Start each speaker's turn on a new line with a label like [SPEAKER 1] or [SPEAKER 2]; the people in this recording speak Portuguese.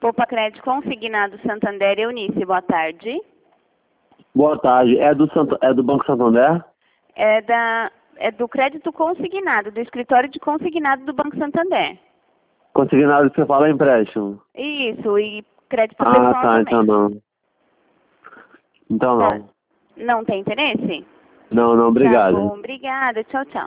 [SPEAKER 1] Opa Crédito Consignado Santander, Eunice, boa tarde.
[SPEAKER 2] Boa tarde. É do Banco Santander?
[SPEAKER 1] É do crédito consignado, do escritório de consignado do Banco Santander.
[SPEAKER 2] Consignado que você fala é empréstimo?
[SPEAKER 1] Isso, e crédito pessoal
[SPEAKER 2] tá,
[SPEAKER 1] também.
[SPEAKER 2] então não. Então
[SPEAKER 1] Tá.
[SPEAKER 2] não.
[SPEAKER 1] Não tem interesse?
[SPEAKER 2] Não,
[SPEAKER 1] Tá
[SPEAKER 2] obrigado.
[SPEAKER 1] bom, obrigada. Tchau, tchau.